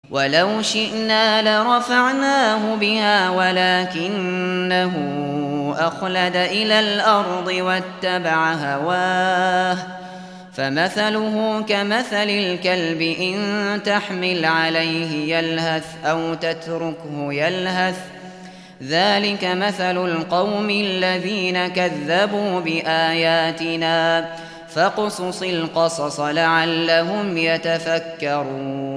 ولو شئنا لرفعناه بها ولكنه أخلد إلى الأرض واتبع هواه فمثله كمثل الكلب إن تحمل عليه يلهث أو تتركه يلهث ذلك مثل القوم الذين كذبوا بآياتنا فاقصص القصص لعلهم يتفكرون